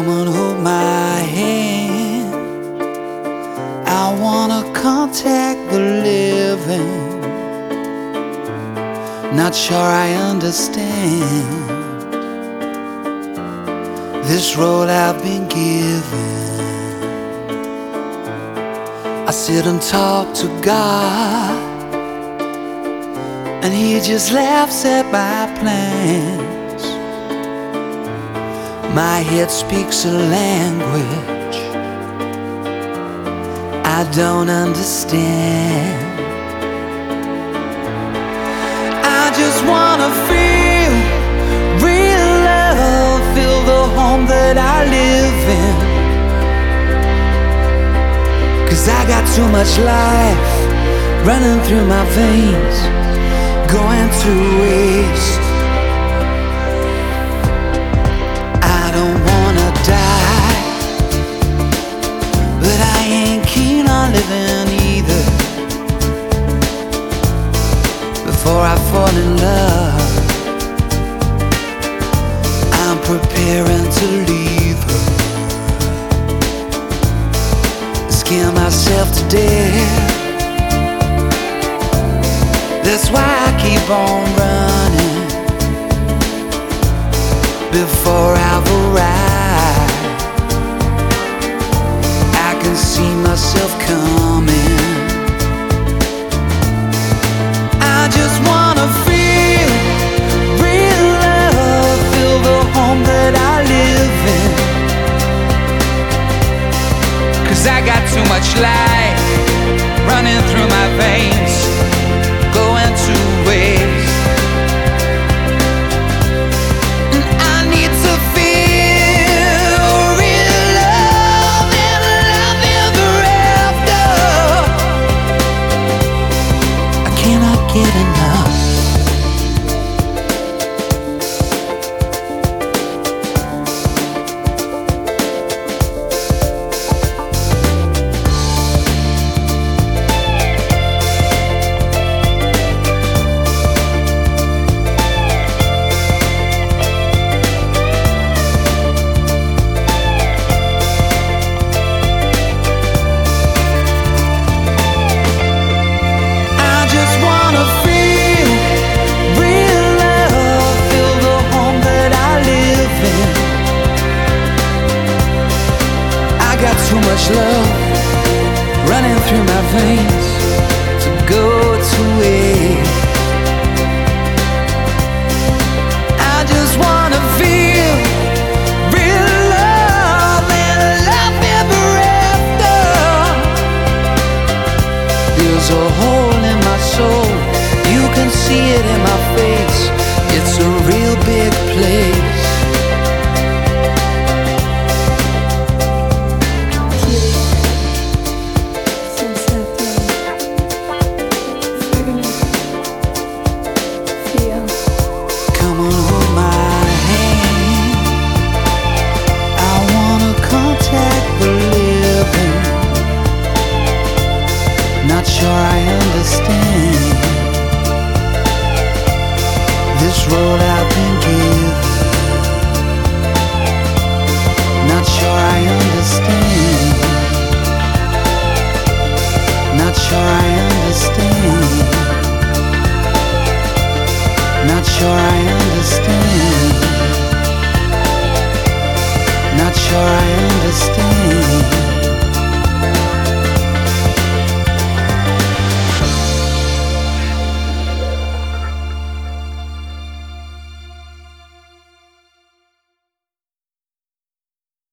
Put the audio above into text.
Come and hold my hand. I wanna contact the living. Not sure I understand this road I've been given. I sit and talk to God, and He just laughs at my plans. My head speaks a language I don't understand. I just wanna feel real love, feel the home that I live in. 'Cause I got too much life running through my veins, going to waste. I don't wanna die, but I ain't keen on living either. Before I fall in love, I'm preparing to leave her. Scare myself to death. That's why I keep on running before I've arrived. I can see myself coming. I just wanna feel real love, feel the home that I live in. 'Cause I got too much life running through my veins, going to waste. And I need to feel real love and love ever after. I cannot get enough. Too much love running through my veins to go to waste. I just wanna feel real love and love ever after. There's a hole in my soul, you can see it in my face. It's a real big place. Not sure I understand this road I've been given. Not sure I understand. Not sure I understand. Not sure I